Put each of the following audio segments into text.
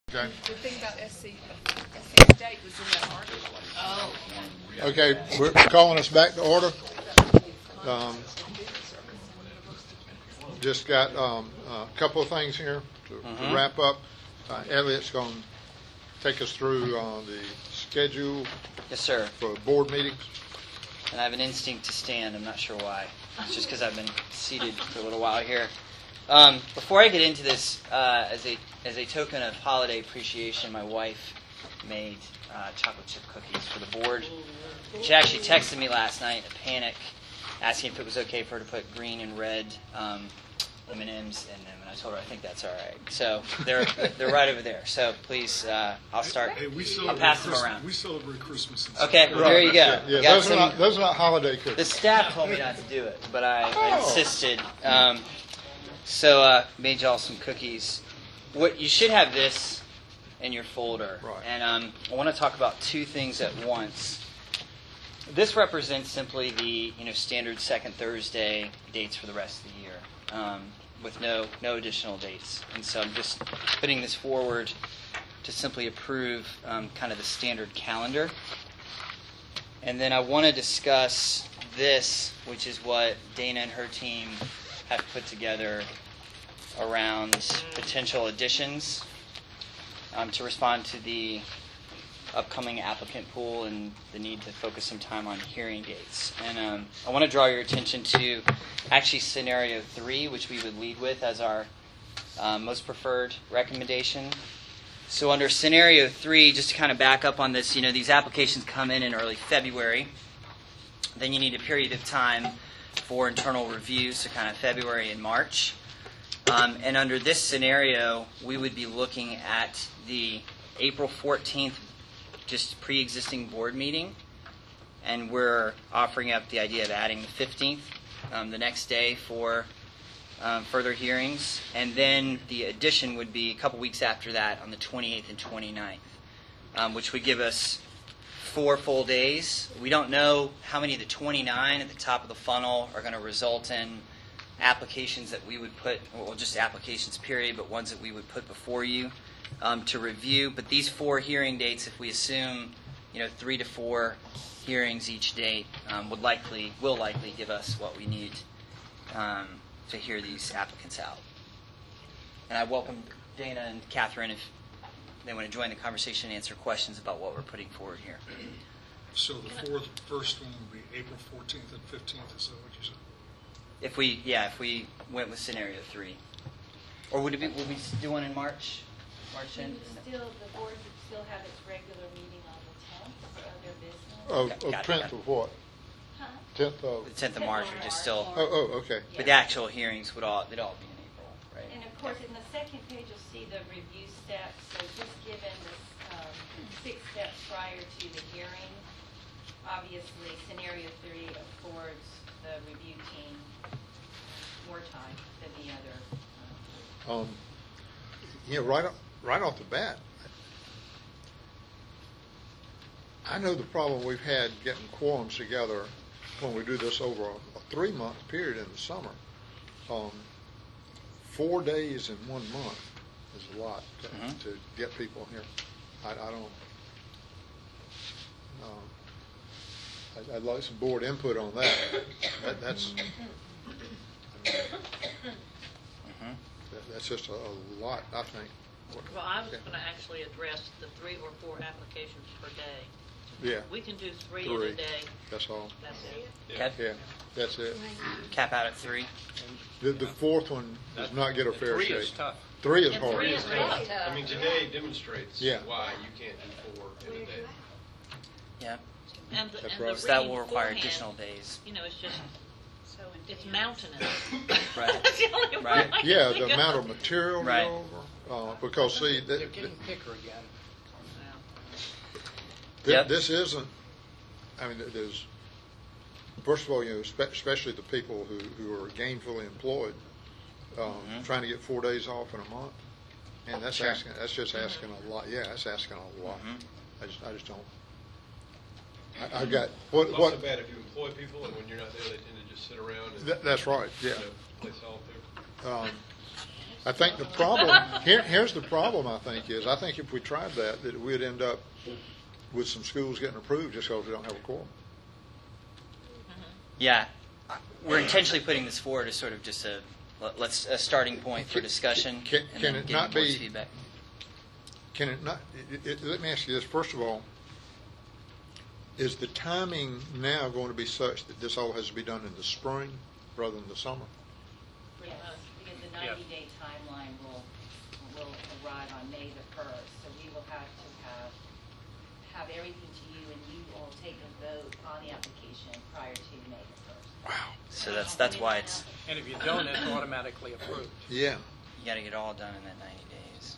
Okay. The thing about SC date was in that article. Oh. Okay, we're calling us back to order. Just got a couple of things here to wrap up. Elliot's going to take us through the schedule. Yes, sir. For board meetings. And I have an instinct to stand. I'm not sure why. It's just because I've been seated for a little while here. Before I get into this, as a token of holiday appreciation, my wife made chocolate chip cookies for the board. She actually texted me last night in a panic, asking if it was okay for her to put green and red M&Ms in them, and I told her I think that's all right. So they're right over there. So please, I'll start. Hey, I'll pass them around. We celebrate Christmas. Okay, well, there you go. Yeah, those are not holiday cookies. The staff told me not to do it, but I insisted. So made y'all some cookies. What you should have this in your folder, right. And I want to talk about two things at once. This represents simply the standard second Thursday dates for the rest of the year, with no additional dates. And so I'm just putting this forward to simply approve kind of the standard calendar. And then I want to discuss this, which is what Dana and her team have put together around potential additions to respond to the upcoming applicant pool and the need to focus some time on hearing dates. And I want to draw your attention to actually scenario 3, which we would lead with as our most preferred recommendation. So under scenario 3, just to kind of back up on this, these applications come in early February. Then you need a period of time for internal review, so kind of February and March. And under this scenario, we would be looking at the April 14th just pre-existing board meeting, and we're offering up the idea of adding the 15th the next day for further hearings, and then the addition would be a couple weeks after that on the 28th and 29th, which would give us 4 full days. We don't know how many of the 29 at the top of the funnel are going to result in applications that we would put, well, just applications period, but ones that we would put before you to review. But these 4 hearing dates, if we assume 3 to 4 hearings each date, will likely give us what we need to hear these applicants out. And I welcome Dana and Catherine if they want to join the conversation and answer questions about what we're putting forward here. So the first one would be April 14th and 15th. Is that what you said? If we went with scenario 3, or would we do one in March? March 10th? The board would still have its regular meeting on the 10th, so their business. Oh, 10th of what? Huh? 10th of... The 10th of March would just still... Oh, okay. But the actual hearings they'd all be in April, right? And of course, in the second page, you'll see the review steps. So just given the 6 steps prior to the hearing, obviously scenario 3 affords the review team more time than the other. Right off the bat, I know the problem we've had getting quorums together when we do this over a 3-month period in the summer. 4 days in 1 month is a lot to get people here. I'd like some board input on that. That's just a lot, I think. Well, I was going to actually address the 3 or 4 applications per day. Yeah. We can do 3 in a day. That's all. That's it. Yeah, that's it. Cap out at 3. The 4th one does not get a fair shake. 3 is tough. 3 is And hard. 3 is really tough. I mean, today demonstrates Yeah. why you can't do 4 in a day. Yeah. And That's the right. So that reading will require beforehand, additional days. It's just, it's mountainous. Right. That's the only Right. word I can Yeah, think the of. amount of material to Right. go over. Because, see, They're getting thicker again. Yep. this isn't, there's, first of all, especially the people who are gainfully employed, trying to get 4 days off in a month. And that's Sure. that's just asking a lot. Yeah, that's asking a lot. I just don't. I've got It's also bad if you employ people and when you're not there, they tend to just sit around. And, That's right. Yeah. play solitaire. I think the problem, here's the problem, I think if we tried that we'd end up with some schools getting approved just because we don't have a quorum. Yeah, we're intentionally putting this forward as sort of just a starting point for discussion. Can and then it getting not board's be- feedback. Can it not, let me ask you this, first of all, is the timing now going to be such that this all has to be done in the spring rather than the summer? Yes, because the 90-day timeline will arrive on May the 1st, so we will have to have everything to you, and you will take a vote on the application prior to May the 1st. Wow. So that's why it's And if you don't, it's automatically approved. Yeah. you got to get it all done in that 90 days.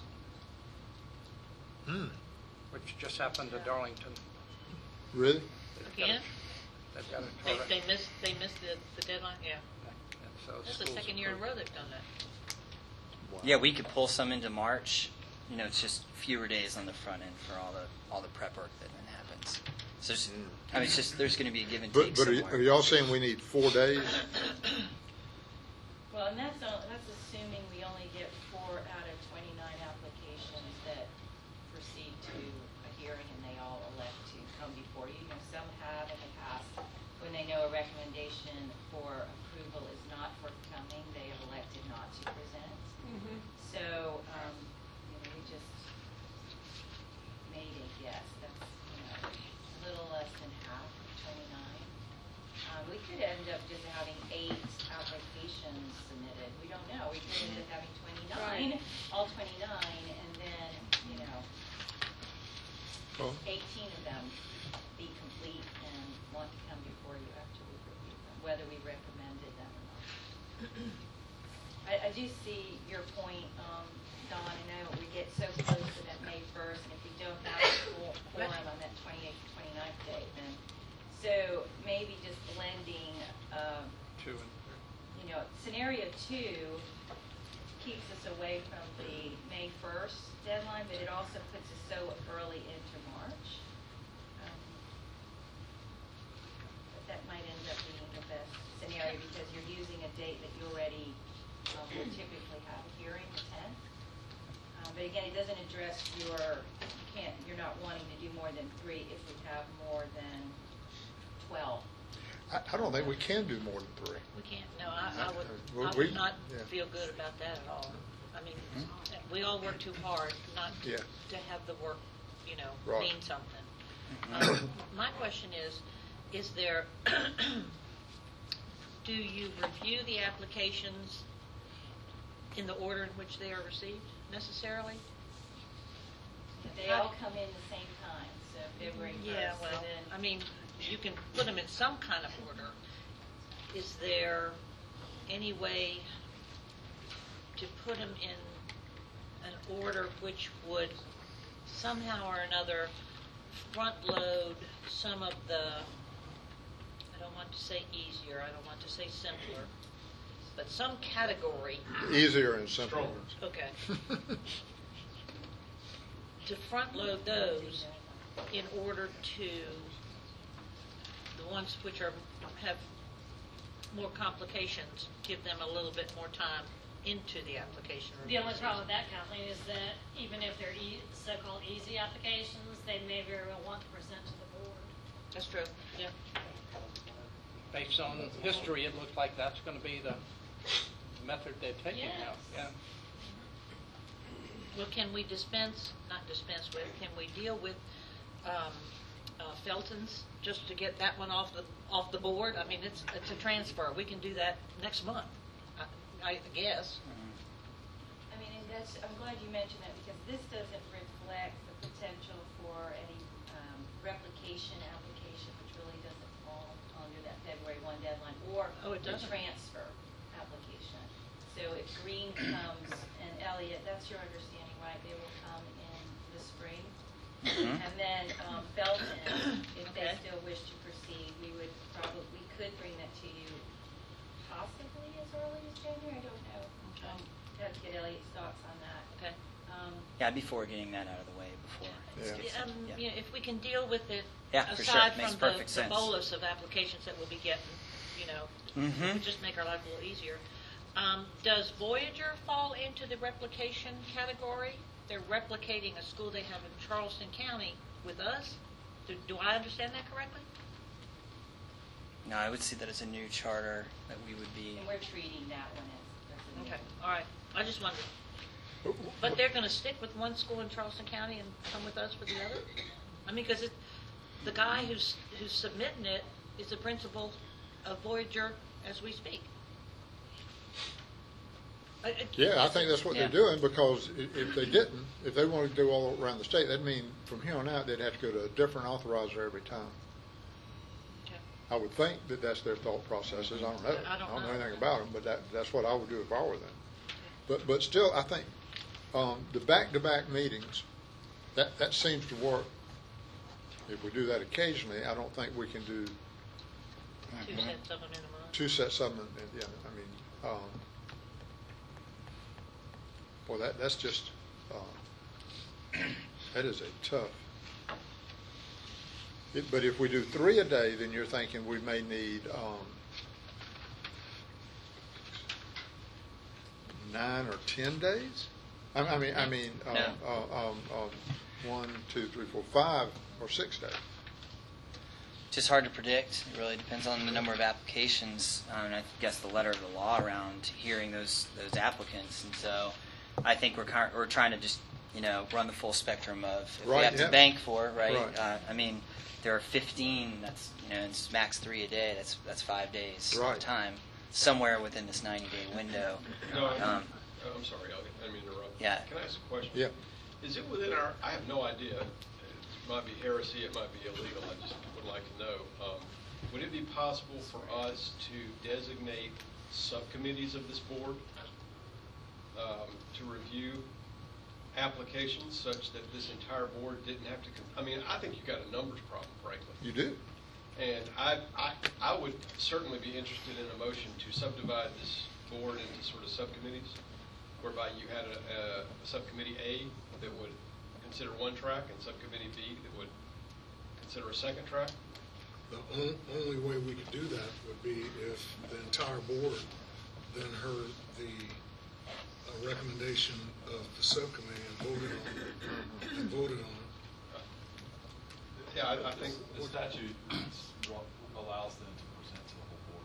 Which just happened to Darlington. Really? Again? They've got it. They missed the deadline, yeah. So That's the schools second year in a approved. row they've done that. Yeah, we could pull some into March. It's just fewer days on the front end for all the prep work that then happens. So it's just there's going to be a give and take But somewhere. are y'all saying we need 4 days? Well, and that's assuming we only get 4 out of 29 applications that proceed to a hearing and they all elect to come before you. Some have in the past, when they know a recommendation for approval is not forthcoming, they have elected not to present. So, we just made a guess. That's, a little less than half of 29. We could end up just having 8 applications submitted. We don't know. We could end up having 29, all 29, and then, Oh. 18 of them be complete and want to come before you after we review them, whether we recommended them or not. I do see your point, Don. I know we get so close to that May 1st, and if we don't have a quorum on that 28th, 29th date, then, so maybe just blending, 2 and 3. Scenario 2 keeps us away from the May 1st deadline, but it also puts us so early into March. But that might end up being the best scenario because you're using a date that you already will typically have a hearing, the 10th. But again, it doesn't address you're not wanting to do more than 3 if we have more than 12. I don't think we can do more than 3. We can't, no, I Well, would we- not yeah. feel good about that at all. I mean, we all work too hard not Yeah. to have the work, Right. mean something. My question is there, do you review the applications in the order in which they are received necessarily? They all come in the same time, so February 1st. Yeah, well, and then I mean, you can put them in some kind of order. Is there any way to put them in an order which would somehow or another front load some of the, I don't want to say easier, I don't want to say simpler, but some category, Easier and simpler. okay, to front load those in order to the ones which have more complications, give them a little bit more time into the application The review. only problem with that, Kathleen, is that even if they're so-called easy applications, they may very well want to present to the board. That's true, yeah. Based on history, it looks like that's going to be the method they're taking now. Yes. Yeah. Well, can we not dispense with, can we deal with Felton's just to get that one off the board? I mean, it's a transfer. We can do that next month, I guess. I mean, and I'm glad you mentioned that because this doesn't reflect the potential for any replication application, which really doesn't fall under that February 1 deadline, or Oh, it the doesn't. transfer application. So if Green comes, and Elliot, that's your understanding, right? They will come in the spring. And then Felton, if they Okay. still wish to proceed, we could bring that to you possibly as early as January, I don't know. Okay. Have to get Elliot's thoughts on that. Okay. Yeah, before getting that out of the way before. Yeah, if we can deal with it Yeah, for sure. aside Makes from perfect the sense. bolus of applications that we'll be getting, Mhm. just make our life a little easier. Does Voyager fall into the replication category? They're replicating a school they have in Charleston County with us? Do I understand that correctly? No, I would see that as a new charter that we would be. And we're treating that one as a new. Okay, all right. I just wondered. But they're going to stick with one school in Charleston County and come with us for the other? I mean, because the guy who's submitting it is the principal of Voyager as we speak. Yeah, I think that's what Yeah. they're doing, because if they didn't, if they wanted to go all around the state, that'd mean from here on out, they'd have to go to a different authorizer every time. Okay. I would think that that's their thought processes. I don't know. I don't know. anything about them, but that's what I would do if I were them. But still, I think the back-to-back meetings, that seems to work. If we do that occasionally, I don't think we can do 2 sets of them in a month. two sets of them. Yeah, I mean, boy, that's just that is a tough. But if we do 3 a day, then you're thinking we may need 9 or 10 days. I mean, 1, 2, 3, 4, 5 or 6 days. Just hard to predict. It really depends on the number of applications, and I guess the letter of the law around hearing those applicants. And so, I think we're trying to just run the full spectrum of if we Right, have yeah. to bank for it, right? Right. I mean, there are 15. That's it's max 3 a day. That's 5 days Right. of time somewhere within this 90-day window. No, I'm sorry, I didn't mean to interrupt. Yeah. Can I ask a question? Yeah. Is it within I have no idea. It might be heresy, it might be illegal. I just would like to know. Would it be possible for us to designate subcommittees of this board to review applications such that this entire board didn't have to, I mean, I think you've got a numbers problem, frankly. You do. And I would certainly be interested in a motion to subdivide this board into sort of subcommittees, whereby you had a subcommittee A that would consider one track and subcommittee B that would consider a second track. The only way we could do that would be if the entire board then heard the recommendation of the subcommittee and voted on it. Yeah, I think The statute allows them to present to the whole board.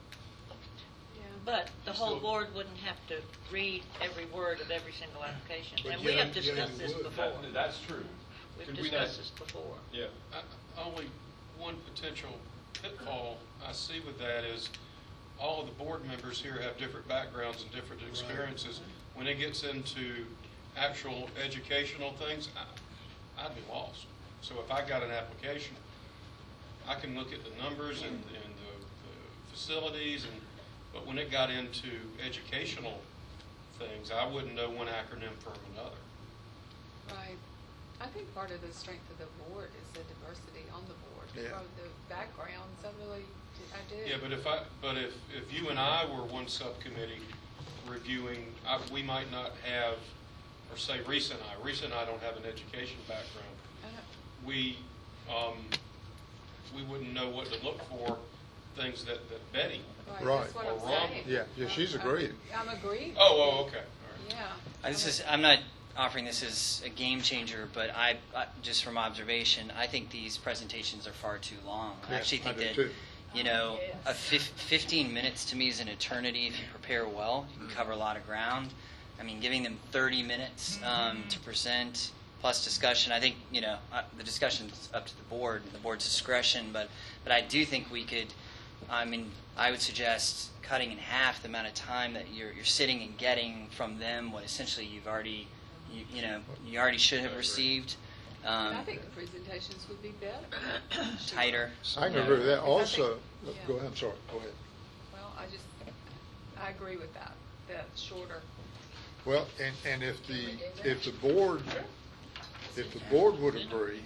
But the whole Still- board wouldn't have to read every word of every single application. But And we yeah, have discussed yeah, this you would. before. That's true. We've Could we not- discussed this before. yeah. Only one potential pitfall I see with that is all of the board members here have different backgrounds and different experiences. When it gets into actual educational things, I'd be lost. So if I got an application, I can look at the numbers and the facilities, but when it got into educational things, I wouldn't know one acronym from another. Right. I think part of the strength of the board is the diversity on the board. Yeah. Or the backgrounds, I do. Yeah, but if you and I were one subcommittee reviewing, we might not have, or say Risa and I don't have an education background. We wouldn't know what to look for, things that Betty. Right. That's what Or I'm Ron. saying. Yeah, she's agreed. I'm agreed. Oh, okay. All right. Yeah. I'm not offering this as a game changer, but I just from observation, I think these presentations are far too long. I Yeah, actually think I do that too. a 15 minutes to me is an eternity if you prepare well. You can cover a lot of ground. I mean, giving them 30 minutes to present plus discussion. I think the discussion's up to the board and the board's discretion, but I do think we could. I mean, I would suggest cutting in half the amount of time that you're sitting and getting from them what essentially you already should have received. I think the presentations would be better. Tighter. I can agree with that. I Also, think- go ahead. I'm sorry. Go ahead. Well, I agree with that. That's shorter. Well, and if the board would agree,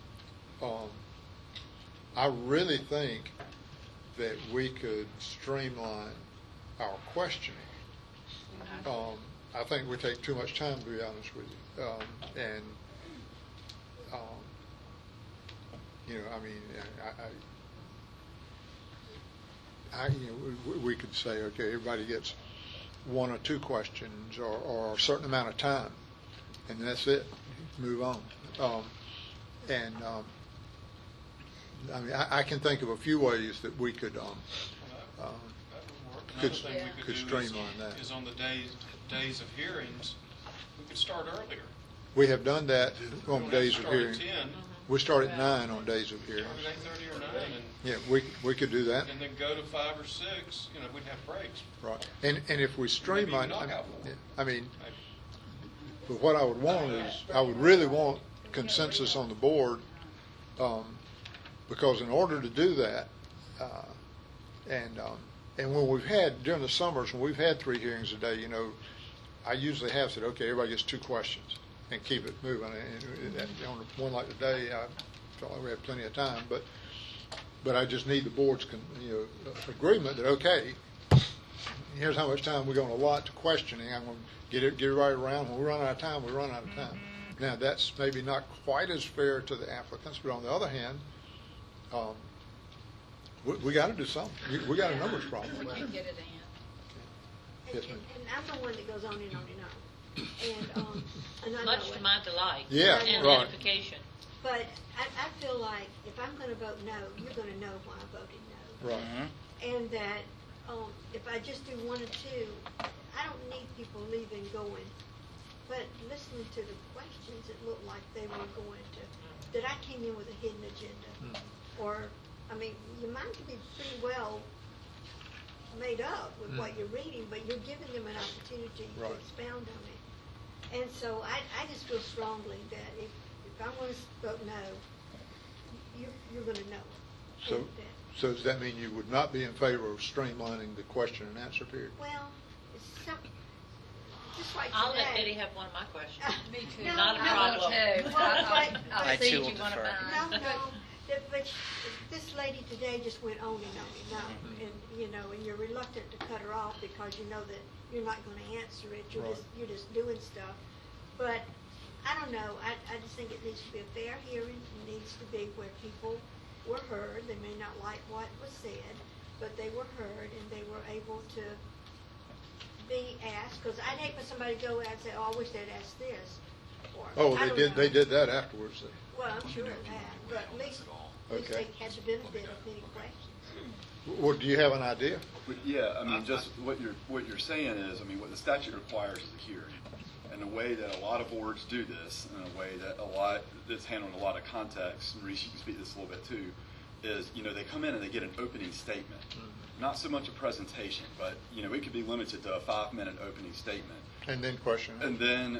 I really think that we could streamline our questioning. I think we take too much time, to be honest with you, I mean, we could say, okay, everybody gets one or two questions or a certain amount of time, and that's it. Move on. I mean, I can think of a few ways that we could That would work. could- Another thing we could could do streamline that. is on the days of hearings, we could start earlier. We have done that We on don't have days to of start hearing. at 10, We start at 9 on days of start hearings. at 8:30 or 9, Yeah, we could do that. and then go to 5 or 6, we'd have breaks. Right. And if we streamline, Maybe knockout one. I mean, but what I would want is, I would really want consensus on the board, because in order to do that, and when we've had, during the summers, when we've had 3 hearings a day, I usually have said, okay, everybody gets 2 questions and keep it moving. And on one like today, I felt like we had plenty of time, but I just need the board's agreement that, okay, here's how much time we're going to allot to questioning. I'm going to get everybody around. When we run out of time, we run out of time. Now, that's maybe not quite as fair to the applicants, but on the other hand, we got to do something. We got a numbers problem. We can't get it in. Yes, And ma'am. I'm the one that goes on and on and on. And I know Much to it. my delight. Yeah, And right. edification. But I feel like if I'm going to vote no, you're going to know why I voted no. Right. And that if I just do 1 or 2, I don't need people leaving going. But listening to the questions, it looked like they were going to, that I came in with a hidden agenda. Or, I mean, your mind can be pretty well made up with what you're reading, but you're giving them an opportunity to Right. expound on it. And so I just feel strongly that if I'm going to vote no, you're going to know. So, And so does that mean you would not be in favor of streamlining the question and answer period? well, it's some, just like I'll today. let Betty have one of my questions. Me too. No, Not a no. problem. I too will one of defer. mine. No, but this lady today just went on and on and on, and you're reluctant to cut her off because you know that you're not going to answer it. You're just doing stuff. But I don't know. I just think it needs to be a fair hearing. It needs to be where people were heard. They may not like what was said, but they were heard and they were able to be asked. Because I'd hate for somebody to go out and say, "Oh, I wish they'd asked this." Or, Oh, I they don't did. know. They did that afterwards. Well, I'm sure of that, but at least Okay. they had the benefit of many questions. Well, do you have an idea? But yeah, I mean, just what you're saying is, I mean, what the statute requires is a hearing. And the way that a lot of boards do this, and a way that that's handled in a lot of contexts, and Reese, you can speak to this a little bit too, is, they come in and they get an opening statement. Not so much a presentation, but, it could be limited to a 5-minute opening statement. And then question. And then,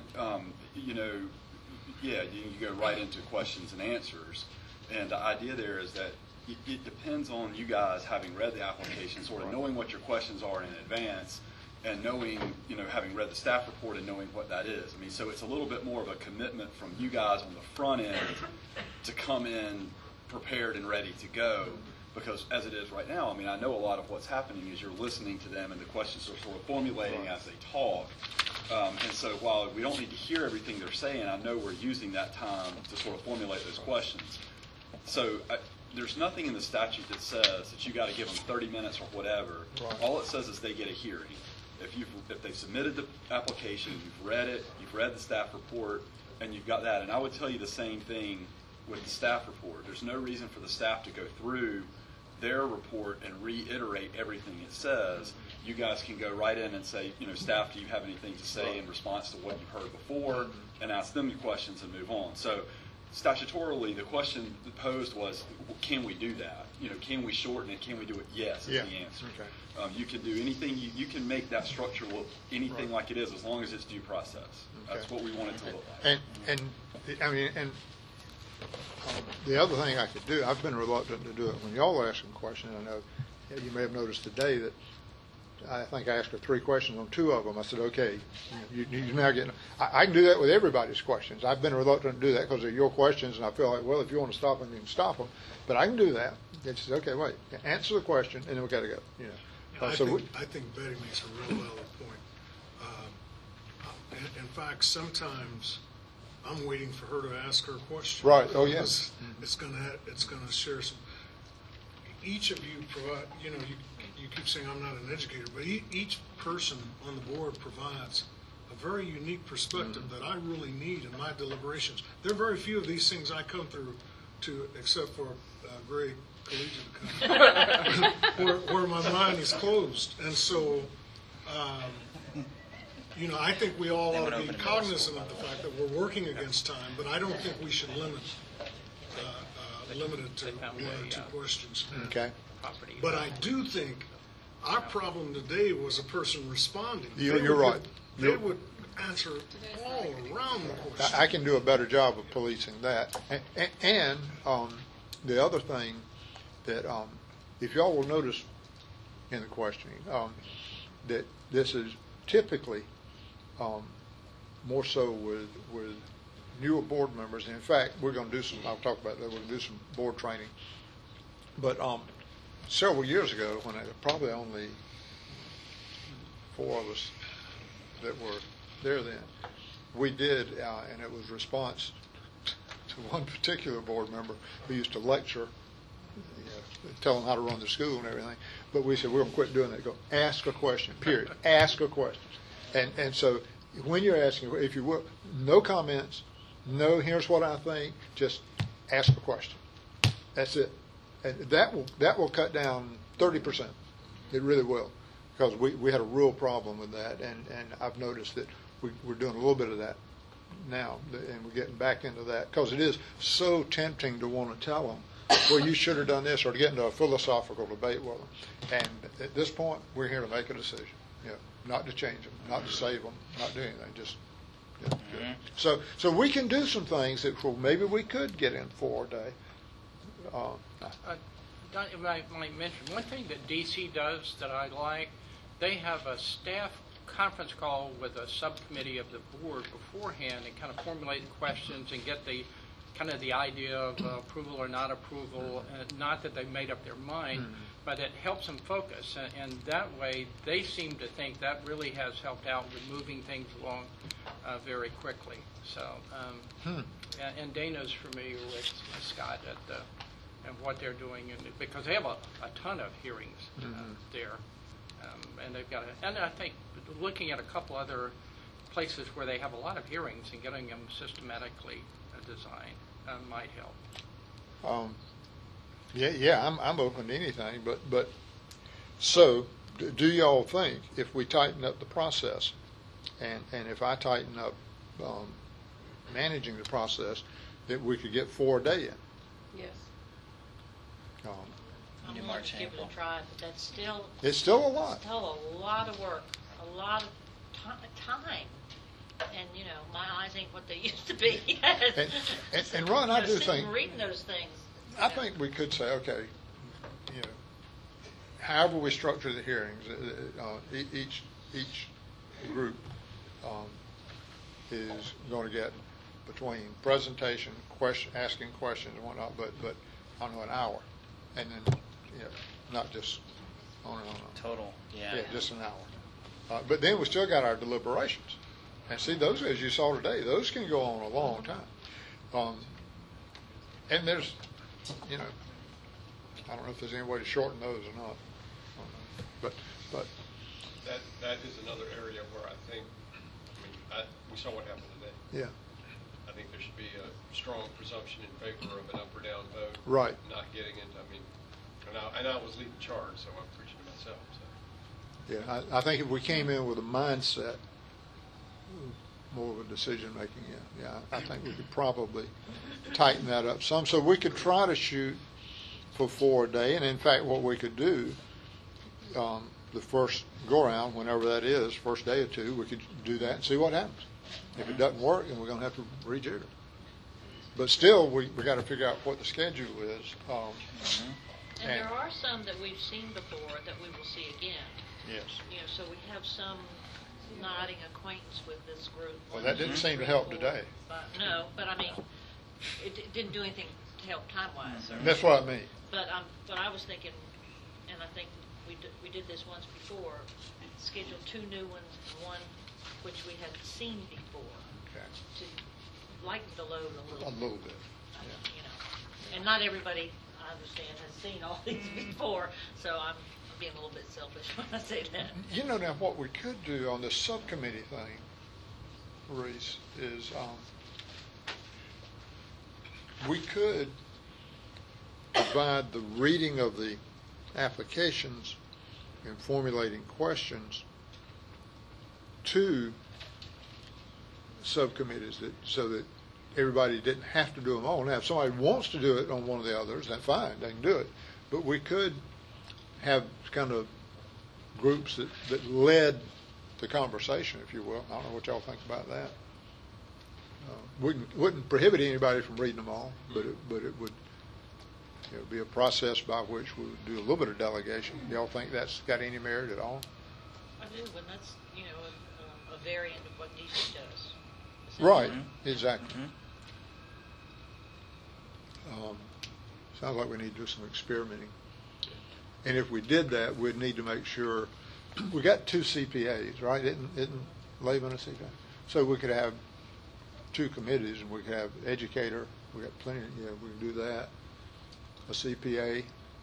you go right into questions and answers. And the idea there is that it depends on you guys having read the application, sort of knowing what your questions are in advance, and knowing, having read the staff report and knowing what that is. I mean, so it's a little bit more of a commitment from you guys on the front end to come in prepared and ready to go. Because as it is right now, I mean, I know a lot of what's happening is you're listening to them and the questions are sort of formulating as they talk. And so while we don't need to hear everything they're saying, I know we're using that time to sort of formulate those questions. So there's nothing in the statute that says that you got to give them 30 minutes or whatever. Right. All it says is they get a hearing. If they've submitted the application, you've read it, you've read the staff report, and you've got that. And I would tell you the same thing with the staff report. There's no reason for the staff to go through their report and reiterate everything it says. You guys can go right in and say, staff, do you have anything to say in response to what you've heard before, and ask them the questions and move on. So statutorily, the question posed was, can we do that? Can we shorten it? Can we do it? Yes, is the answer. Okay. You can do anything. You can make that structure look anything like it is, as long as it's due process. Okay. That's what we want it to look like. And the other thing I could do, I've been reluctant to do it when y'all are asking questions. I know you may have noticed today that I think I asked her 3 questions on 2 of them. I said, okay, you're now getting. I can do that with everybody's questions. I've been reluctant to do that because they're your questions, and I feel like, well, if you want to stop them, you can stop them. But I can do that. It's just, okay, wait, answer the question, and then we got to go. I think Betty makes a real valid point. In fact, sometimes I'm waiting for her to ask her question. Right. Oh, yes. It's going to share some. Each of you provide. you keep saying I'm not an educator, but each person on the board provides a very unique perspective that I really need in my deliberations. There are very few of these things I come through to, except for Greg Collegiate, where my mind is closed. And so, I think we all ought to be cognizant of the fact that we're working against time, but I don't think we should limit it to one or two questions. Okay. But I do think our problem today was a person responding. You're right. They would answer all around the question. I can do a better job of policing that. And the other thing that, if y'all will notice in the questioning, that this is typically more so with newer board members. And in fact, we're going to do some, I'll talk about that, we're going to do some board training. But several years ago, when there were probably only 4 of us that were there then, we did, and it was response to one particular board member who used to lecture, tell them how to run the school and everything. But we said, we're going to quit doing that. Go, ask a question, period. Ask a question. And so when you're asking, if you will, no comments, no, here's what I think, just ask a question. That's it. And that will cut down 30%. It really will. Because we had a real problem with that, and I've noticed that we're doing a little bit of that now, and we're getting back into that, because it is so tempting to want to tell them, well, you should have done this, or to get into a philosophical debate with them. And at this point, we're here to make a decision, not to change them, not to save them, not do anything, just do it. So we can do some things that maybe we could get in for a day. If I might mention, one thing that DC does that I like, they have a staff conference call with a subcommittee of the board beforehand and kind of formulate questions and get the kind of the idea of approval or not approval, not that they've made up their mind, but it helps them focus. And that way, they seem to think that really has helped out with moving things along very quickly. So, and Dana's familiar with Scott and what they're doing, because they have a ton of hearings there. And they've got and I think looking at a couple other places where they have a lot of hearings and getting them systematically designed might help. I'm open to anything, but so do y'all think if we tighten up the process, and if I tighten up managing the process, that we could get 4 a day in? Yes. I'm willing to give it a try, but that's still... It's still a lot. Still a lot of work, a lot of time. And, my eyes ain't what they used to be. And Ron, I do think... reading those things. I think we could say, okay, however we structure the hearings, each group is going to get between presentation, asking questions and whatnot, but I don't know, an hour. And then, not just on and on. Total, yeah. Yeah, just an hour. But then we still got our deliberations. And see, those, as you saw today, those can go on a long time. And there's, I don't know if there's any way to shorten those or not. But that is another area where I think, we saw what happened today. Yeah. I think there should be a strong presumption in favor of an up or down vote. Right. Not getting into, and I was leading the charge, so I'm preaching to myself. So. Yeah, I think if we came in with a mindset, more of a decision making, I think we could probably tighten that up some. So we could try to shoot for 4 a day, and in fact, what we could do, the first go around, whenever that is, first day or 2, we could do that and see what happens. If it doesn't work, then we're going to have to rejig it. But still, we got to figure out what the schedule is. And there are some that we've seen before that we will see again. Yes. So we have some nodding acquaintance with this group. Well, that didn't seem to help today. No, but it didn't do anything to help time-wise. That's what I mean. But I was thinking, and I think we did this once before, schedule 2 new ones and one which we hadn't seen before, to lighten the load a little bit. And not everybody, I understand, has seen all these before, so I'm being a little bit selfish when I say that. You know, now what we could do on this subcommittee thing, Reese, is we could divide the reading of the applications and formulating questions to subcommittees so that everybody didn't have to do them all. Now, if somebody wants to do it on one of the others, that's fine, they can do it. But we could have kind of groups that led the conversation, if you will. I don't know what y'all think about that. Wouldn't prohibit anybody from reading them all, but it would be a process by which we would do a little bit of delegation. Y'all think that's got any merit at all? I do, and that's, a variant of what DC does. Right, exactly. Sounds like we need to do some experimenting. And if we did that, we'd need to make sure, we got 2 CPAs, right? Isn't Laban a CPA? So we could have 2 committees, and we could have educator, we got plenty, we can do that, a CPA,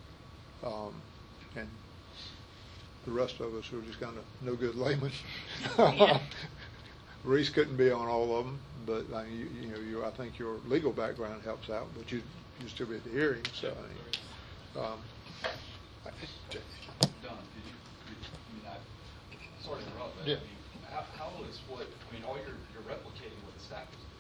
and the rest of us who are just kind of no good laymen. Reese couldn't be on all of them, but I think your legal background helps out, but you still be at the hearing, so Don, sorry to interrupt, but Yeah. how is all you're replicating what the staff is doing.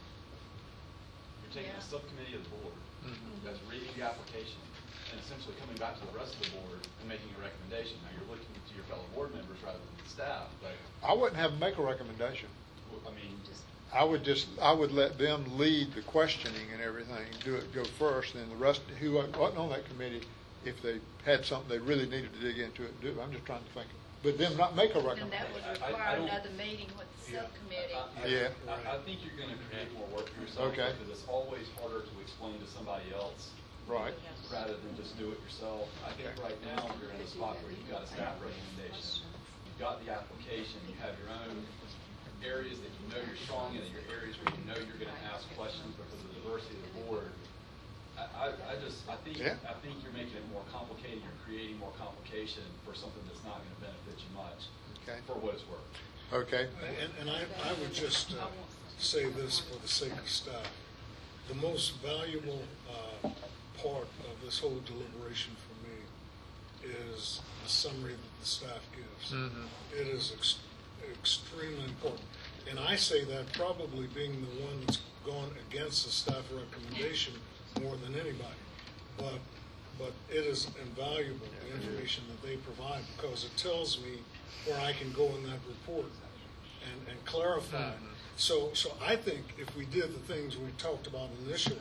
You're taking a subcommittee of the board that's reading the application and essentially coming back to the rest of the board and making a recommendation. Now, you're looking to your fellow board members rather than the staff, but I wouldn't have them make a recommendation. I mean, I would let them lead the questioning and everything, go first, and then the rest, who wasn't on that committee, if they had something they really needed to dig into it, do. I'm just trying to think, but them not make a And that recommendation. would I require don't- another meeting with the subcommittee. I think you're going to create more work for yourself Okay. because it's always harder to explain to somebody else Right. rather than just do it yourself. I think right now you're in a spot where you've got a staff recommendation, you've got the application, you have your own areas that you know you're strong in, and your areas where you know you're going to ask questions because of the diversity of the board. I think you're making it more complicated. You're creating more complication for something that's not going to benefit you much. Okay. For what it's worth. Okay. And I would just say this for the sake of staff. The most valuable part of this whole deliberation for me is the summary that the staff gives. It is extremely important. And I say that probably being the one that's gone against the staff recommendation more than anybody. But it is invaluable, the information that they provide, because it tells me where I can go in that report and clarify. So I think if we did the things we talked about initially,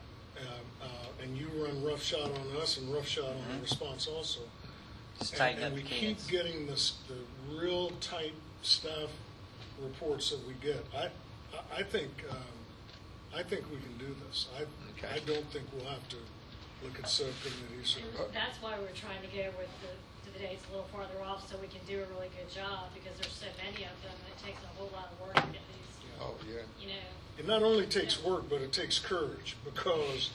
and you run roughshod on us and roughshod on the response also, Just tighten up and we the keep cadence. getting the real tight staff reports that we get, I think we can do this. I don't think we'll have to look at subcommittees. That's why we're trying to go with the dates a little farther off, so we can do a really good job, because there's so many of them, and it takes a whole lot of work to get these, Oh, yeah. It not only takes work, but it takes courage, because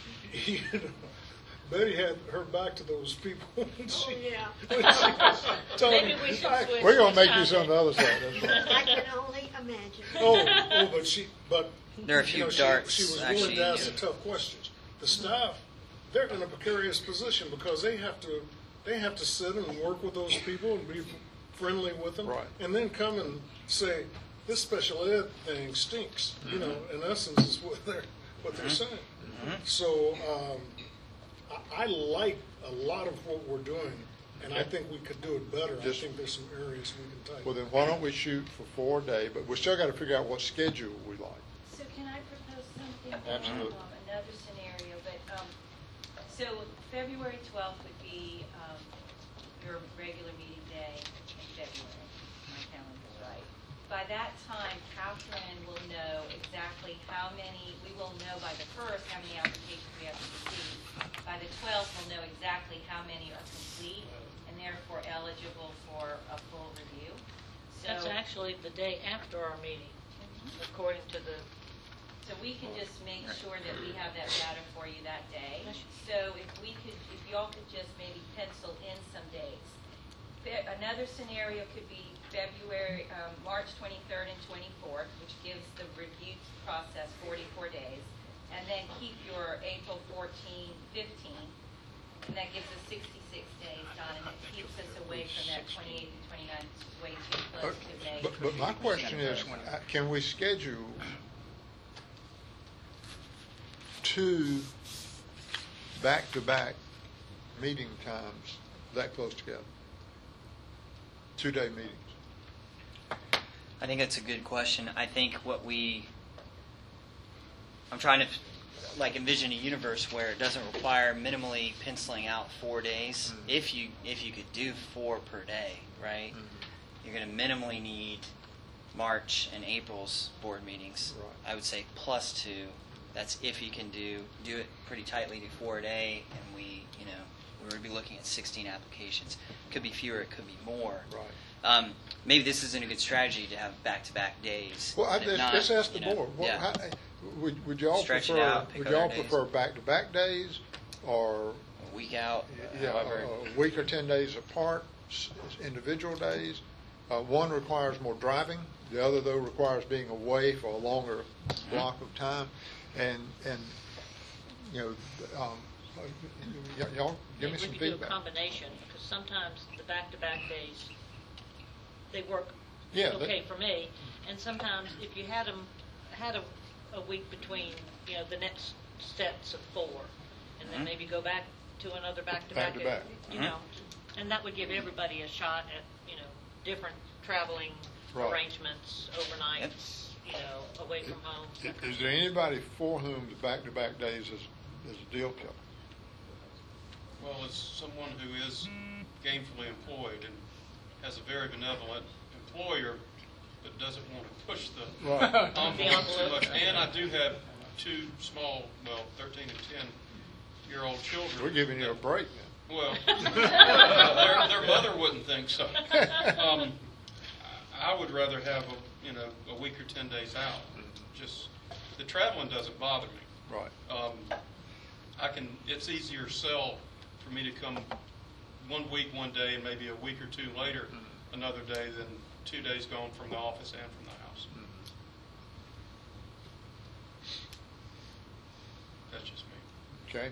Betty had her back to those people. When she, yeah. when she told Maybe them, we should switch. We're going to make this you topic. on the other side. That's right. I can only imagine. but There are a few darts, she was actually, willing to ask yeah. the tough questions. The staff, they're in a precarious position because they have to sit and work with those people and be friendly with them, Right. and then come and say this special ed thing stinks. You know, in essence, is what they're saying. So I like a lot of what we're doing, and I think we could do it better. Just- I think there's some areas we can tighten. Well, then why don't we shoot for 4 days, but we still got to figure out what schedule we like. So can I propose something? Absolutely. Another scenario, but, so February 12th would be your regular meeting day in February. My calendar's right. By that time, Catherine will know exactly how many, we will know by the 1st how many applications we have to receive. By the 12th, we'll know exactly how many are complete and therefore eligible for a full review. So That's actually the day after our meeting, according to the So we can just make sure that we have that data for you that day. So if y'all could just maybe pencil in some dates. Another scenario could be March 23rd and 24th, which gives the review process 44 days. And then keep your April 14, 15, and that gives us 66 days, Don, and it keeps us away from that 28 and 29, way too close to May. But my question is, can we schedule 2 back-to-back meeting times that close together? 2-day meetings? I think that's a good question. I think I'm trying to envision a universe where it doesn't require minimally penciling out 4 days. Mm-hmm. If you could do 4 per day, right? Mm-hmm. You're going to minimally need March and April's board meetings. Right. I would say +2. That's if you can do it pretty tightly, do 4 a day, and we would be looking at 16 applications. It could be fewer, it could be more. Right. Maybe this isn't a good strategy to have back-to-back days. Well, let's ask the you know, board. yeah. Would y'all Stretch it prefer? out, pick Would y'all other days. prefer back-to-back days, or A week out, however. a week or 10 days apart, individual days? One requires more driving. The other, though, requires being away for a longer block of time. And y'all give me some We could do a feedback. combination, because sometimes the back-to-back days, they work Yeah, okay for me. And sometimes if you had a week between, the next sets of 4, and then maybe go back to another back-to-back. Back-to-back. And that would give everybody a shot at, different traveling Right. arrangements, overnights, away from home. Is there anybody for whom the back-to-back days is a deal killer? Well, as someone who is gainfully employed and has a very benevolent employer that doesn't want to push the Right. envelope too much, and I do have 2 small, 13 and 10-year-old children. We're giving you a break then. Well, their mother wouldn't think so. I would rather have a week or 10 days out. Just the traveling doesn't bother me. Right. It's easier sell for me to come 1 week, 1 day, and maybe a week or 2 later, another day, than 2 days gone from the office and from the house. That's just me. Okay.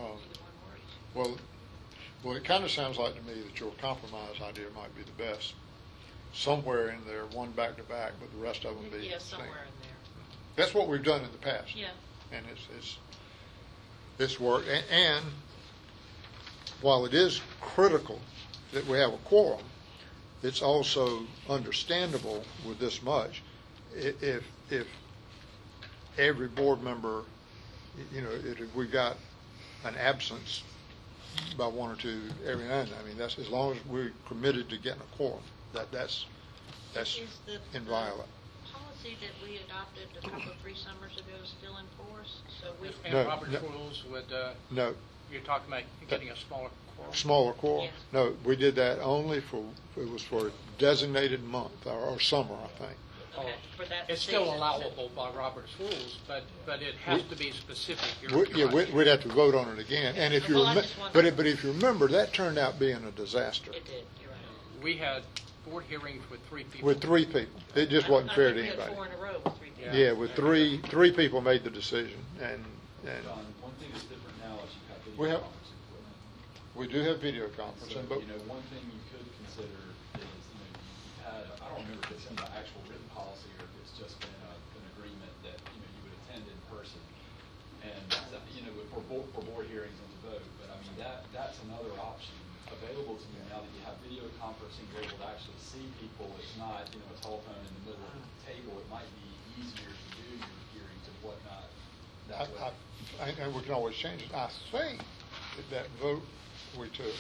Well, it kind of sounds like to me that your compromise idea might be the best. Somewhere in there, 1 back-to-back, but the rest of them be Yeah, single. somewhere in there. That's what we've done in the past. Yeah. And it's worked. And while it is critical that we have a quorum, it's also understandable with this much. If every board member, if we got an absence by 1 or 2 every now and then, I mean, that's as long as we're committed to getting a quorum. That's Is the inviolate. policy that we adopted a couple of 3 summers ago still in force? So we, And No, Robert's no. rules would, No, you're talking about getting a smaller quorum? smaller quorum. Yes. No, we did that only it was for a designated month or summer, I think. okay, for that It's still season. allowable by Robert's rules, but it has to be specific. We'd have to vote on it again. And if you Well, I remember, just wondered- but if you remember, that turned out being a disaster It did, you're right. We had board hearings with 3 people. with 3 people. It just wasn't I fair think to we had anybody. 4 in a row with 3 people. Yeah, with three people made the decision, and John, one thing that's different now is you've got We video have- conferencing equipment. we do have video So, conferencing, but one thing you could consider is, you've had, I don't remember if it's in the actual written policy or if it's just been an agreement that, you would attend in person. And, for board hearings and to vote, but I mean, that's another option available to you now that you have video conferencing, you're able to actually see people. It's not, a telephone in the middle of the table. It might be easier to do your hearings and whatnot that way. and we can always change it. I think that vote we took,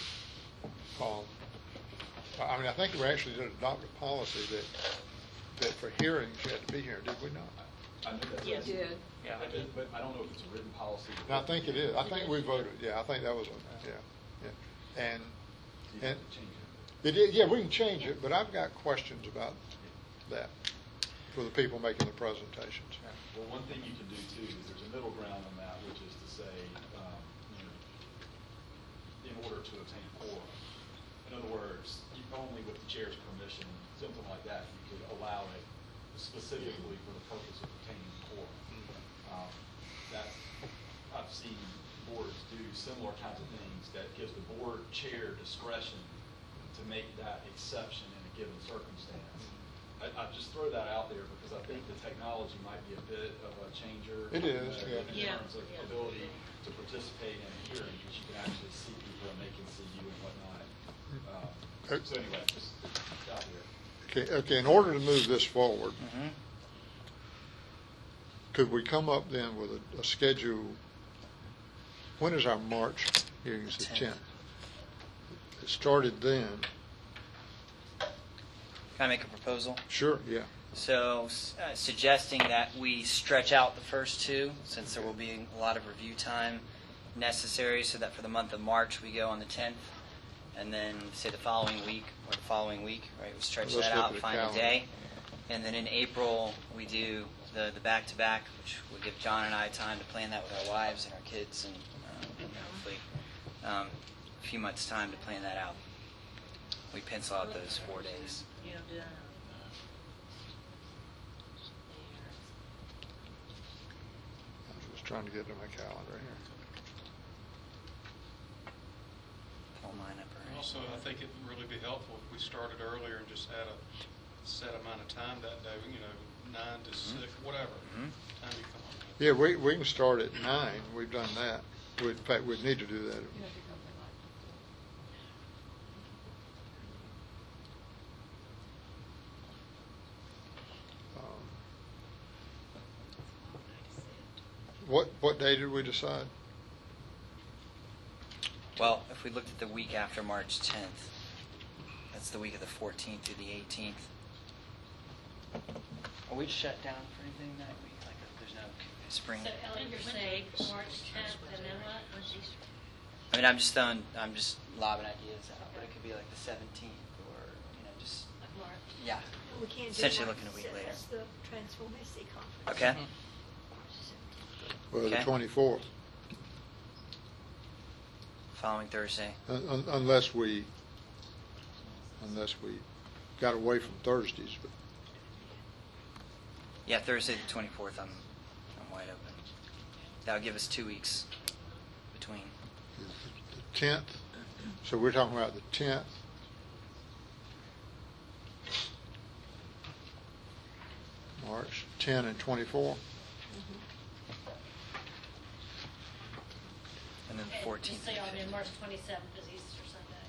I think we actually did adopt a policy that for hearings you had to be here, did we not? I know that. Yes. You did. Yeah. But I don't know if it's a written policy. And I think it is. I think we voted. Yeah, I think that was and You have to change it. it is. Yeah, we can change it, but I've got questions about that for the people making the presentations. Well, one thing you can do too is there's a middle ground on that, which is to say, in order to obtain quorum. In other words, only with the chair's permission, something like that, you could allow it specifically for the purpose of obtaining quorum. I've seen boards do similar kinds of things that gives the board chair discretion to make that exception in a given circumstance. I just throw that out there because I think the technology might be a bit of a changer. It is, yeah. In terms of ability to participate in a hearing, because you can actually see people and they can see you and whatnot. So anyway, just out here. Okay, in order to move this forward, could we come up then with a schedule? When is our March hearings? The 10th. It started then. Can I make a proposal? Sure, yeah. So, suggesting that we stretch out the first two, since there will be a lot of review time necessary, so that for the month of March we go on the 10th, and then say the following week, right? We stretch Let's that look out, at the find a calendar. day, and then in April we do the back-to-back, which will give John and I time to plan that with our wives and our kids, and hopefully a few months' time to plan that out. We pencil out those 4 days. You know, I'm just trying to get to my calendar here. Pull mine up already. Also, I think it would really be helpful if we started earlier and just had a set amount of time that day, 9 to 6, whatever. Time you come up with. Yeah, we can start at 9. We've done that. In fact, we'd need to do that. What day did we decide? Well, if we looked at the week after March 10th, that's the week of the 14th through the 18th. Are we shut down for anything that week? Like, there's no spring? So Ellie, you're saying March 10th, and then what? I mean, I'm just lobbing ideas out, but it could be like the 17th, or just Of March. yeah. We can't do Essentially March looking a week 6th. later. That's the Transformacy Conference. Okay. Well, Okay. the 24th, Following Thursday. unless we got away from Thursdays. But Yeah, Thursday the 24th. I'm wide open. That'll give us 2 weeks between. the 10th, so we're talking about the 10th. March 10 and 24. And then the 14th. Just so y'all know, March 27th is Easter Sunday.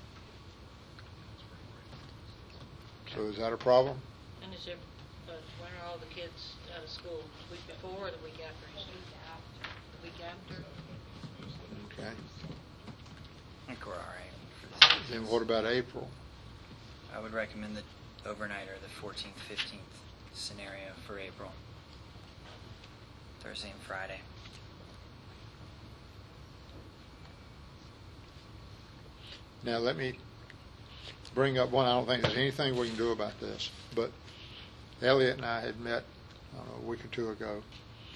So is that a problem? And is there, when are all the kids out of school? The week before or the week after Easter? The week after? Okay. I think we're all right. For this. Then what about April? I would recommend the overnighter, the 14th, 15th scenario for April. Thursday and Friday. Now, let me bring up one. I don't think there's anything we can do about this, but Elliot and I had met, I don't know, a week or two ago,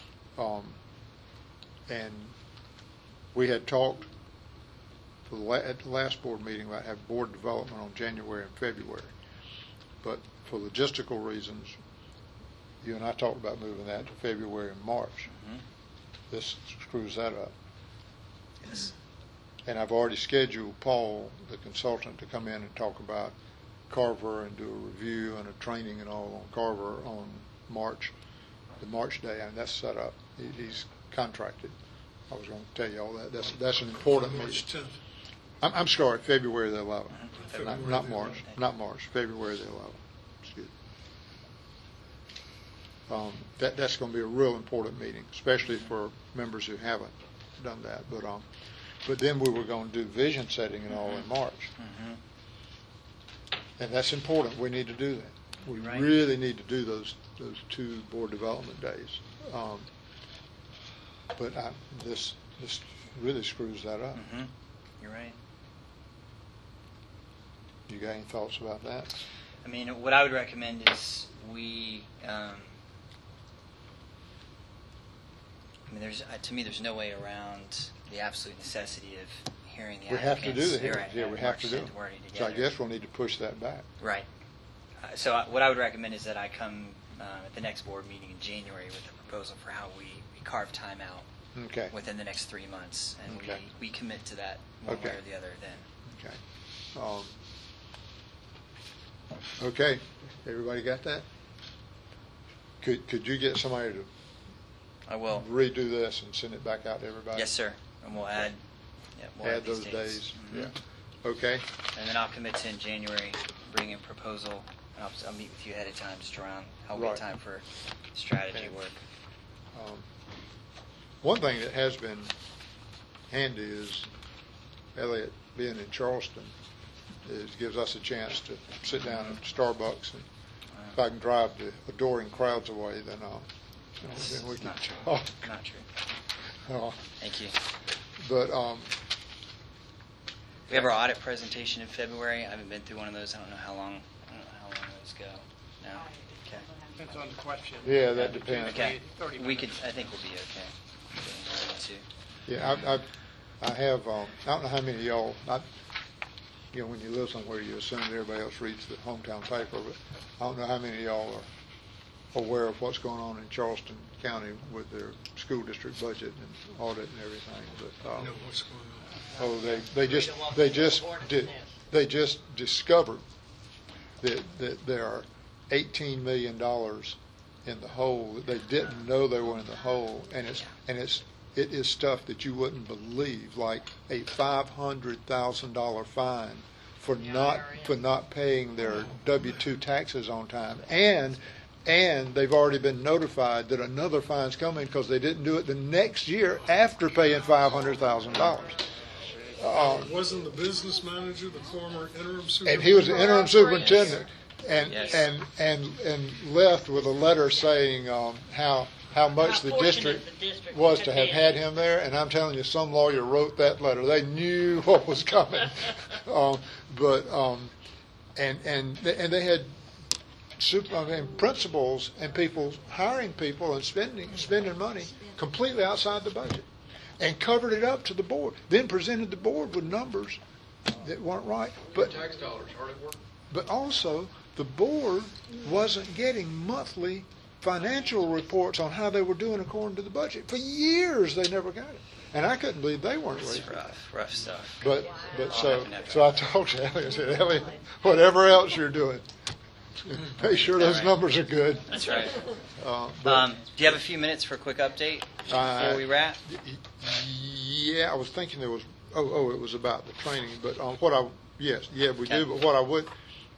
and we had talked at the last board meeting about having board development on January and February. But for logistical reasons, you and I talked about moving that to February and March. This screws that up. Yes. And I've already scheduled Paul, the consultant, to come in and talk about Carver and do a review and a training and all on Carver on the March day. And that's set up. He's contracted. I was going to tell you all that. That's an important March meeting. 10th. I'm sorry, February the 11th. February Not the March. 11th. Not March. February the 11th. Excuse me. That's going to be a real important meeting, especially for members who haven't done that. But then we were going to do vision setting and all in March. And that's important. We need to do that. We Right. really need to do those 2 board development days. But this really screws that up. You're right. You got any thoughts about that? I mean, what I would recommend is we mean, to me, there's no way around the absolute necessity of hearing the We have to do applicants. the hearings, Right, yeah, we have to do March them. 10th already So I together. guess we'll need to push that back. Right. So what I would recommend is that I come at the next board meeting in January with a proposal for how we carve time out Okay. within the next 3 months, and Okay. we commit to that one way Okay. or the other then. Okay. Okay, everybody got that? Could you get somebody to I will. redo this and send it back out to everybody? Yes, sir. And we'll add, we'll Add these those days, Mhm. yeah. Okay, And then I'll commit to in January, bring a proposal, and I'll meet with you ahead of time, just around how we Right. get time for strategy Okay. work. One thing that has been handy is Elliot being in Charleston gives us a chance to sit down at Starbucks, and if I can drive the adoring crowds away, then then we It's can not true. talk. Not true. Uh, Thank you. But We have our audit presentation in February. I haven't been through one of those. I don't know how long those go. No. Okay. Depends on the question. Yeah, that depends. Okay. 30 We could. minutes. I think we'll be okay. Getting ready to. yeah, I have. I don't know how many of y'all. When you live somewhere, you assume everybody else reads the hometown paper, but I don't know how many of y'all are aware of what's going on in Charleston County with their school district budget and audit and everything. But You know what's going on. they just discovered that there are $18 million in the hole that they didn't know they were in the hole, and it is stuff that you wouldn't believe, like a $500,000 fine for not paying their W-2 taxes on time, and they've already been notified that another fine's coming because they didn't do it the next year after paying $500,000. Wasn't the business manager the former interim superintendent? And he was the interim superintendent, Yes. and left with a letter saying how much the How fortunate district the district was had to have been. had him there. And I'm telling you, some lawyer wrote that letter. They knew what was coming, and they had principals and people hiring people and spending money completely outside the budget, and covered it up to the board. Then presented the board with numbers that weren't right. But Tax dollars hard at work. But also, the board wasn't getting monthly financial reports on how they were doing according to the budget. For years, they never got it. And I couldn't believe they weren't It's raising it. rough stuff. But I'll so have to know. I told you, Elliot, I said, Elliot, whatever else you're doing, make sure those All right. numbers are good. That's right. But, Do you have a few minutes for a quick update before we wrap? yeah, I was thinking there was, it was about the training, but we Okay. do, but what I would,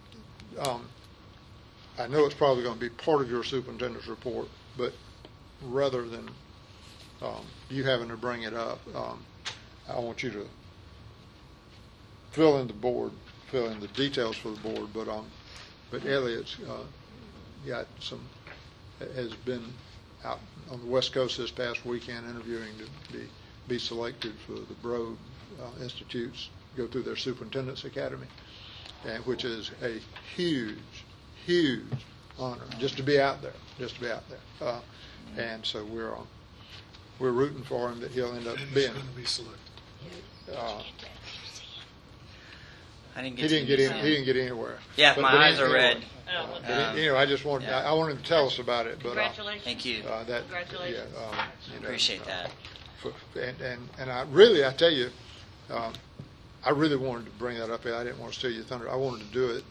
I know it's probably going to be part of your superintendent's report, but rather than you having to bring it up, I want you to fill in the details for the board, but Elliot's got has been out on the West Coast this past weekend interviewing to be selected for the Broad Institutes, go through their superintendent's academy, and which is a huge honor just to be out there. And so we're rooting for him that he'll end up And he's being. going to be selected. I didn't He get didn't to get use in. that. He didn't get anywhere. Yeah, But- my but eyes are anyway, red. Oh, okay. But I just wanted yeah. I wanted him to tell us about it. But Congratulations. Thank you. that Congratulations. yeah, Appreciate that. And I tell you, I really wanted to bring that up. I didn't want to steal your thunder. I wanted to do it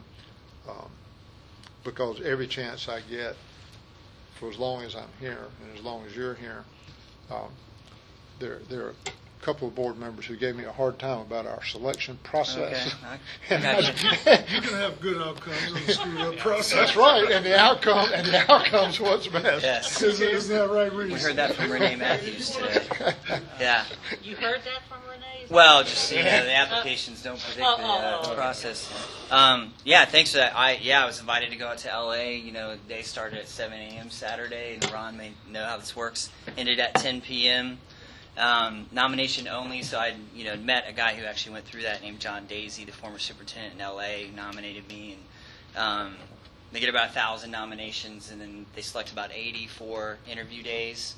because every chance I get, for as long as I'm here and as long as you're here, there are a couple of board members who gave me a hard time about our selection process. Okay. And Gotcha. You can have good outcomes in the screwed up process. That's right, and the outcome's what's best. Yes. Isn't that right, Reese? We heard that from Renee Matthews today. Yeah. You heard that from Renee? Well, just the applications don't predict the process. Yeah, thanks for that. I was invited to go out to LA. They started at 7 a.m. Saturday, and Ron may know how this works. Ended at 10 p.m. Nomination only. So I met a guy who actually went through that named John Daisy, the former superintendent in LA, who nominated me, and they get about 1,000 nominations, and then they select about 80 for interview days.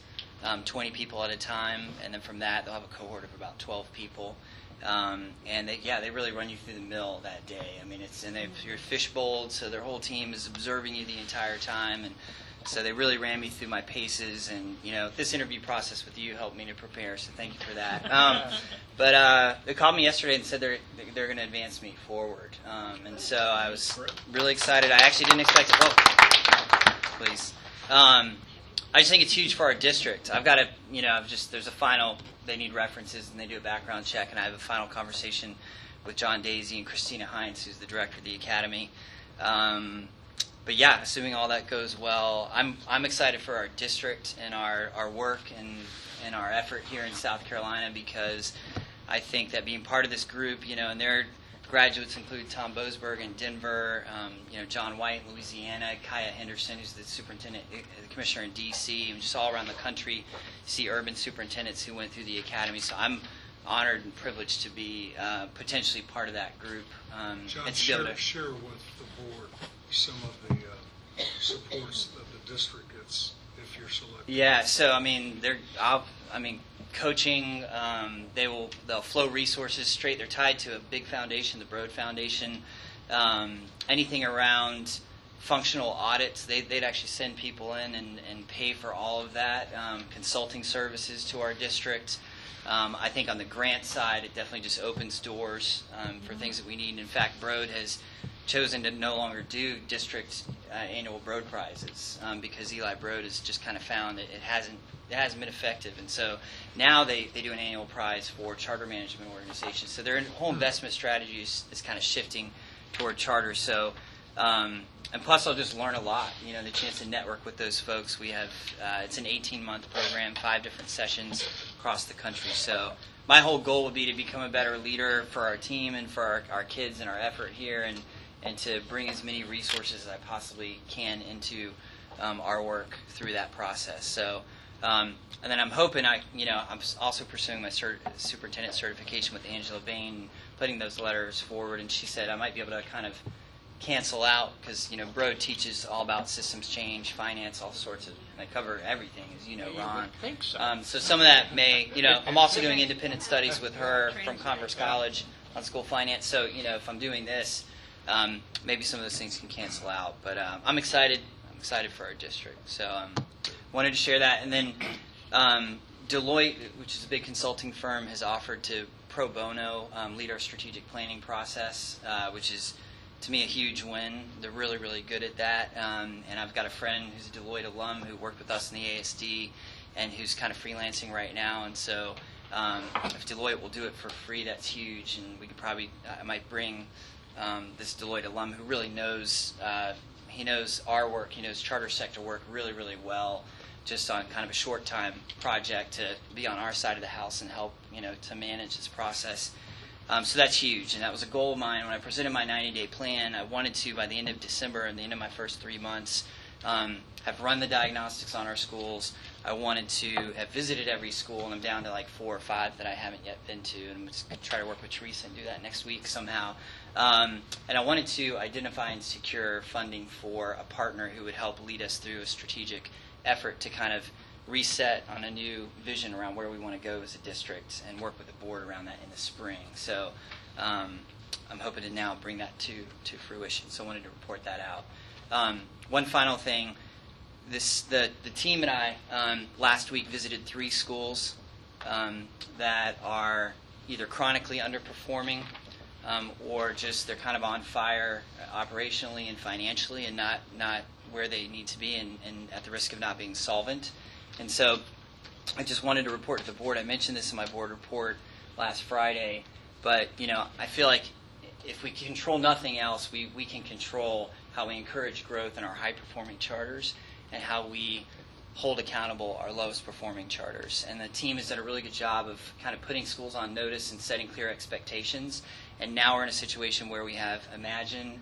20 people at a time, and then from that they'll have a cohort of about 12 people. And they really run you through the mill that day. I mean, you're fishbowled, so their whole team is observing you the entire time, and so they really ran me through my paces. And this interview process with you helped me to prepare, so thank you for that. But they called me yesterday and said they're going to advance me forward, and so I was really excited. I actually didn't expect it. Please. I just think it's huge for our district. I've got to, there's a final, they need references and they do a background check, and I have a final conversation with John Daisy and Christina Heinz, who's the director of the academy. But yeah, assuming all that goes well, I'm excited for our district and our work and our effort here in South Carolina, because I think that being part of this group, and their graduates include Tom Boasberg in Denver, John White in Louisiana, Kaya Henderson, who's the superintendent, the commissioner in D.C., and just all around the country, see urban superintendents who went through the academy. So I'm honored and privileged to be potentially part of that group. John, and to be able to share with the board some of the supports that the district gets if you're selected. Yeah, so coaching, they'll flow resources straight. They're tied to a big foundation, the Broad Foundation. Anything around functional audits, they'd actually send people in and pay for all of that. Consulting services to our district. I think on the grant side, it definitely just opens doors for things that we need. In fact, Broad has chosen to no longer do district annual Broad prizes because Eli Broad has just kind of found that it hasn't been effective, and so now they do an annual prize for charter management organizations. So their whole investment strategy is kind of shifting toward charters. So and plus I'll just learn a lot. The chance to network with those folks. We have it's an 18-month program, 5 different sessions across the country. So my whole goal would be to become a better leader for our team and for our kids and our effort here, and to bring as many resources as I possibly can into our work through that process. So, and then I'm hoping I'm also pursuing my superintendent certification with Angela Bain, putting those letters forward, and she said I might be able to kind of cancel out, because Broad teaches all about systems change, finance, all sorts of, they cover everything, as you know, Ron. I think so. So some of that may, I'm also doing independent studies with her from Converse College on school finance. So, if I'm doing this, maybe some of those things can cancel out. But I'm excited. I'm excited for our district. So wanted to share that. And then Deloitte, which is a big consulting firm, has offered to pro bono lead our strategic planning process, which is, to me, a huge win. They're really, really good at that. And I've got a friend who's a Deloitte alum who worked with us in the ASD and who's kind of freelancing right now. And so if Deloitte will do it for free, that's huge. And we could probably, I might bring this Deloitte alum who really knows, he knows our work, he knows charter sector work really, really well, just on kind of a short-time project to be on our side of the house and help, to manage this process. So that's huge, and that was a goal of mine. When I presented my 90-day plan, I wanted to, by the end of December and the end of my first 3 months, have run the diagnostics on our schools. I wanted to have visited every school, and I'm down to like 4 or 5 that I haven't yet been to, and I'm just going to try to work with Teresa and do that next week somehow. And I wanted to identify and secure funding for a partner who would help lead us through a strategic effort to kind of reset on a new vision around where we want to go as a district and work with the board around that in the spring. So I'm hoping to now bring that to fruition. So I wanted to report that out. One final thing, the team and I last week visited 3 schools that are either chronically underperforming or just they're kind of on fire operationally and financially and not where they need to be and at the risk of not being solvent. And so I just wanted to report to the board. I mentioned this in my board report last Friday, but I feel like if we control nothing else, we can control how we encourage growth in our high-performing charters and how we hold accountable our lowest performing charters. And the team has done a really good job of kind of putting schools on notice and setting clear expectations. And now we're in a situation where we have Imagine,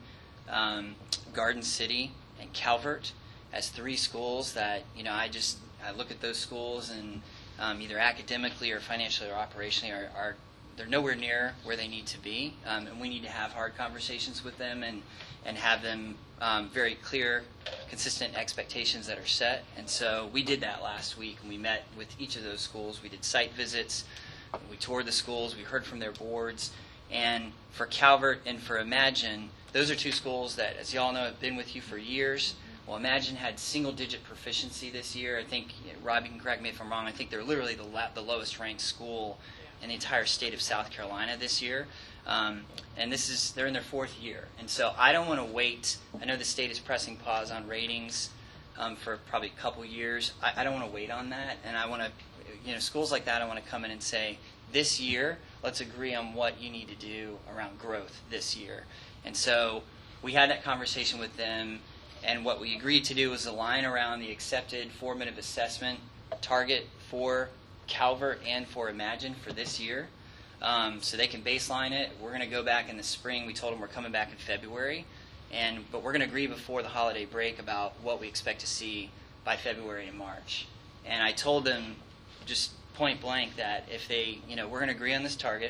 Garden City, and Calvert as 3 schools that, I look at those schools and either academically or financially or operationally are they're nowhere near where they need to be, and we need to have hard conversations with them and have them very clear, consistent expectations that are set. And so we did that last week, and we met with each of those schools. We did site visits, we toured the schools, we heard from their boards, and for Calvert and for Imagine, those are two schools that, as you all know, have been with you for years. Well, Imagine had single-digit proficiency this year. I think, Rob, you can correct me if I'm wrong, I think they're literally the lowest-ranked school in the entire state of South Carolina this year. And they're in their fourth year. And so I don't want to wait. I know the state is pressing pause on ratings for probably a couple years. I don't want to wait on that. And I want to, schools like that, I want to come in and say, this year, let's agree on what you need to do around growth this year. And so we had that conversation with them. And what we agreed to do was align around the accepted formative assessment target for Calvert and for Imagine for this year. So they can baseline it. We're going to go back in the spring. We told them we're coming back in February. But we're going to agree before the holiday break about what we expect to see by February and March. And I told them just point blank that if they, we're going to agree on this target.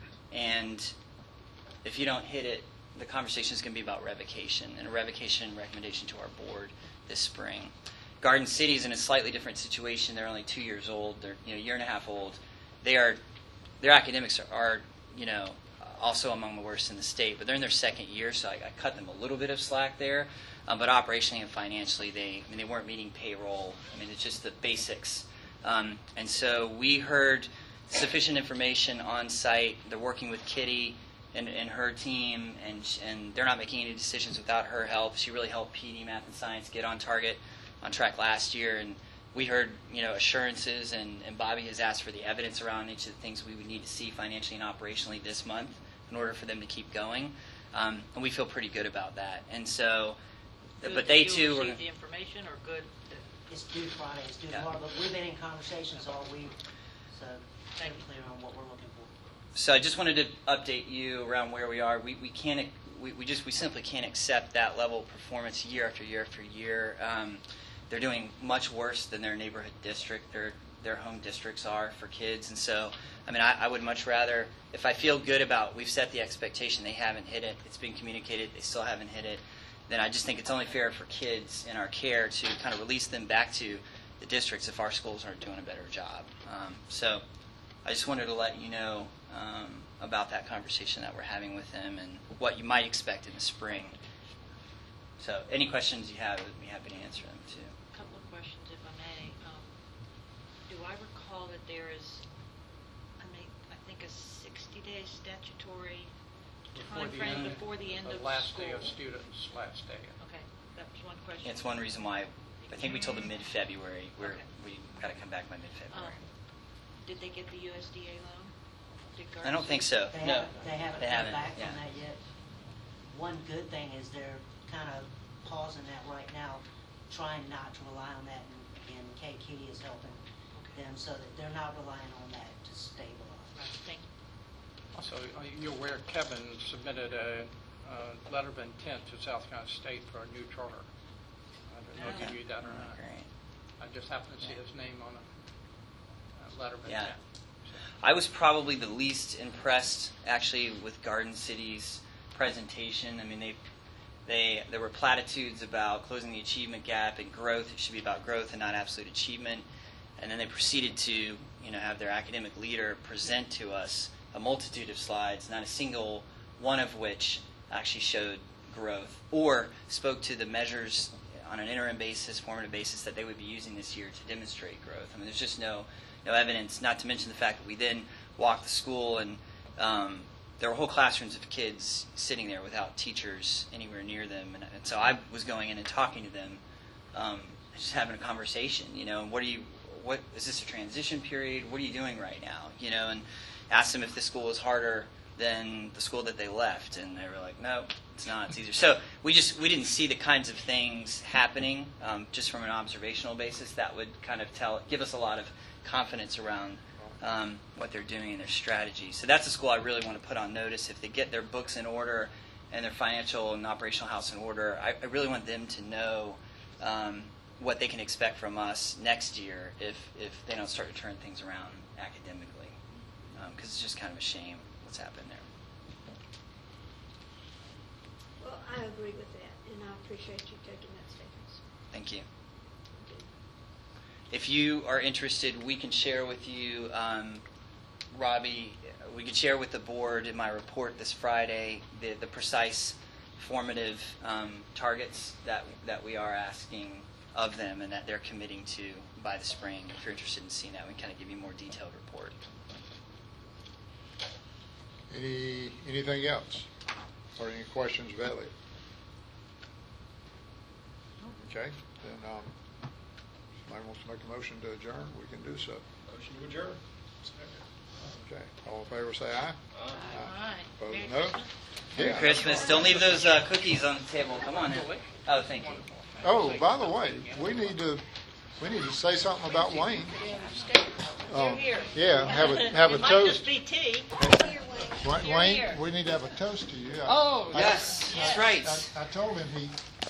And if you don't hit it, the conversation is going to be about revocation and a revocation recommendation to our board this spring. Garden City is in a slightly different situation. They're only 2 years old. They're a year and a half old. Their academics are also among the worst in the state, but they're in their second year, so I cut them a little bit of slack there. But operationally and financially, they weren't meeting payroll. It's just the basics. And so we heard sufficient information on site. They're working with Kitty and her team, and they're not making any decisions without her help. She really helped PD, Math, and Science get on track last year, and we heard assurances, and Bobby has asked for the evidence around each of the things we would need to see financially and operationally this month in order for them to keep going, and we feel pretty good about that. And so, Good but they that too you were. received the information, or good that It's due Friday, it's due Yeah. tomorrow, but we've been in conversations all week, so Thank we're clear on what we're looking for. So I just wanted to update you around where we are. We simply can't accept that level of performance year after year after year. They're doing much worse than their neighborhood district, their home districts are for kids. And so, I would much rather, if I feel good about we've set the expectation, they haven't hit it, it's been communicated, they still haven't hit it, then I just think it's only fair for kids in our care to kind of release them back to the districts if our schools aren't doing a better job. So I just wanted to let you know about that conversation that we're having with them and what you might expect in the spring. So any questions you have, I'd be happy to answer them too. A couple of questions, if I may. Do I recall that there is, I think a 60-day statutory time frame before the end of school? Last day of students, last day. Okay, that was one question. Yeah, it's one reason why I think we told them mid-February. We got to come back by mid-February. Did they get the USDA loan? I don't think so. They No, haven't they come haven't. back Yeah. from that yet. One good thing is they're kind of pausing that right now, trying not to rely on that, and Kay Kitty is helping them so that they're not relying on that to stabilize. Thank you. Also, are you aware Kevin submitted a letter of intent to South Carolina State for a new charter? I don't know if you read that or not. Great. I just happened to see his name on a letter of Yeah. intent. I was probably the least impressed, actually, with Garden City's presentation. There were platitudes about closing the achievement gap and growth. It should be about growth and not absolute achievement. And then they proceeded to, have their academic leader present to us a multitude of slides, not a single one of which actually showed growth or spoke to the measures on an interim basis, formative basis, that they would be using this year to demonstrate growth. There's just no evidence, not to mention the fact that we then walked the school and there were whole classrooms of kids sitting there without teachers anywhere near them. And so I was going in and talking to them, just having a conversation, what is this a transition period? What are you doing right now? And asked them if the school is harder than the school that they left. And they were like, no, it's not, it's easier. So we didn't see the kinds of things happening just from an observational basis that would kind of give us a lot of confidence around what they're doing in their strategy. So that's a school I really want to put on notice. If they get their books in order and their financial and operational house in order, I really want them to know what they can expect from us next year if they don't start to turn things around academically. because it's just kind of a shame what's happened there. Well, I agree with that, and I appreciate you taking that stance. Thank you. If you are interested, we can share with you, Robbie, we could share with the board in my report this Friday the precise formative targets that we are asking of them and that they're committing to by the spring. If you're interested in seeing that, we can kind of give you a more detailed report. Anything else? Or any questions of Elliot? Okay, then somebody wants to make a motion to adjourn, we can do so. Motion to adjourn. Okay, all in favor say aye. Aye. Opposed, no? Merry Yeah. Christmas. Don't leave those cookies on the table. Come on in. Oh, thank you. Oh, by the way, we need to say something about Wayne. You're here. Yeah, have a It might toast. just be tea. Wayne, here. we need to have a toast to you. Oh, yes, that's right. I told him